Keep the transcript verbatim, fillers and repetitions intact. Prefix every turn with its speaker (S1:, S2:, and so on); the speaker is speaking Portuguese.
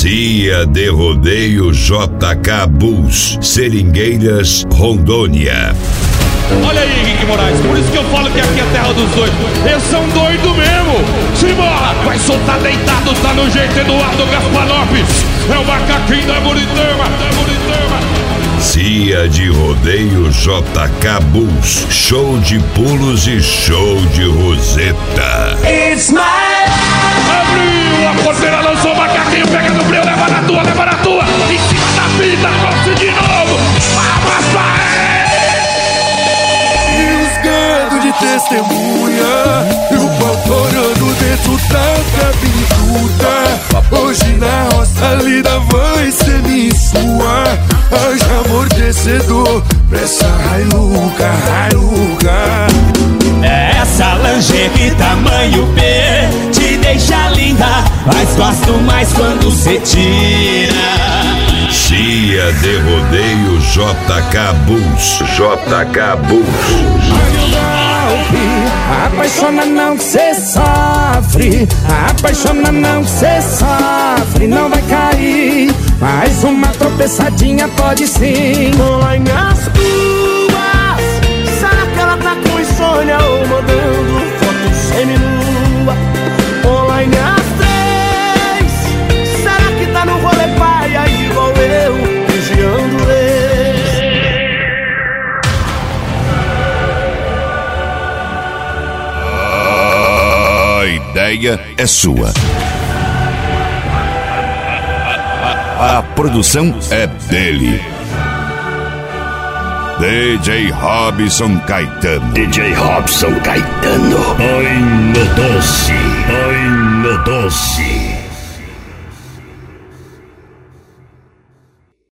S1: Cia de Rodeio J K Bulls, Seringueiras, Rondônia.
S2: Olha aí, Henrique Moraes, por isso que eu falo que aqui é a terra dos doidos. Eles são doidos mesmo. Simbora, vai soltar deitado, tá no jeito, Eduardo Gaspar Lopes. É o macaquinho da Buritama, da Buritama.
S1: Cia de Rodeio J K Bulls, show de pulos e show de roseta.
S2: It's my life. Abriu a porteira, lançou o macaquinho, pega no breu, leva na tua, leva na tua. Em cima da fita, torce de novo.
S3: E os gados de testemunha, e o pau torando dentro da cabeluda. Hoje na roça lida vai ser minha sua. Haja amortecedor pra essa railuca, railuca.
S4: Essa lingerie tamanho P te deixa linda, mas gosto mais quando cê tira.
S1: Cia de Rodeio J K Bulls, J K Bulls.
S5: Apaixona não que cê sofre, apaixona não que cê sofre, não vai cair. Mais uma tropeçadinha pode sim.
S3: Online as ruas, será que ela tá com insônia ou mandando foto seminua? Online as três, será que tá no rolê paia igual eu, vigiando ele?
S1: A ideia é sua. A produção é dele. D J Robson Caetano.
S6: D J Robson Caetano. Oi, no doce. Oi, no doce.